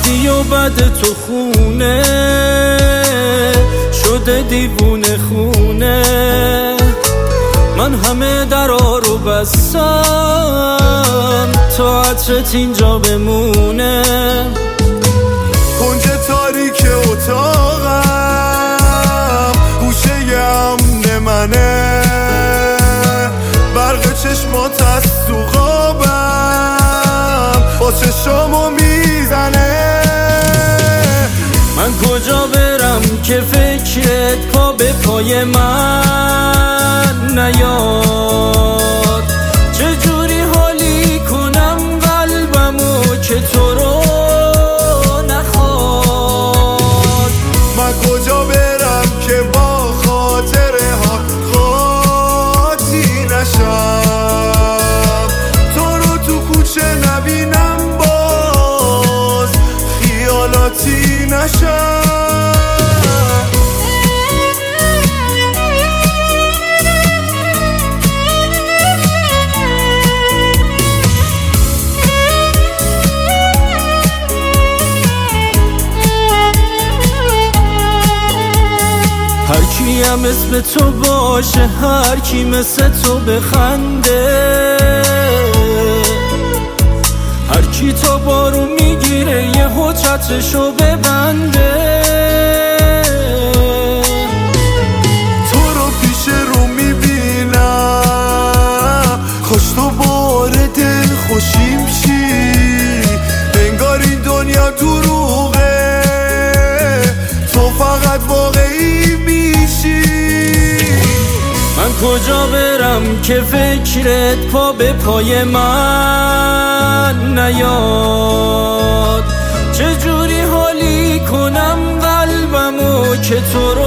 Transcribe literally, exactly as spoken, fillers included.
رفتی و بعد تو خونه شده دیوونه خونه. من همه درا رو بستم تا عطرت اینجا بمونه. کنج تاریک اتاقم گوشه امن منه، برق چشمات از تو خوابم با چشامو میزنه. من کجا برم که فکرت پا به پای من نیاد؟ چجوری حالی کنم قلبمو که تو رو نخواد؟ من کجا برم که با خاطره ها خاطی نشم، تو رو تو کوچه نبینم باز خیالاتی نشم. هر کی هم اسم تو باشه، هر کی مثل تو بخنده، هر کی تا بارو میگیره یه حجتشو ببنده. تو رو پیش رو میبینم خوش تو بار دل خوشیم شی، انگار این دنیا دروغه تو فقط واقعی میشی. من کجا برم که فکرت پا به پای من نیاد؟ چجوری حالی کنم قلبمو که تو رو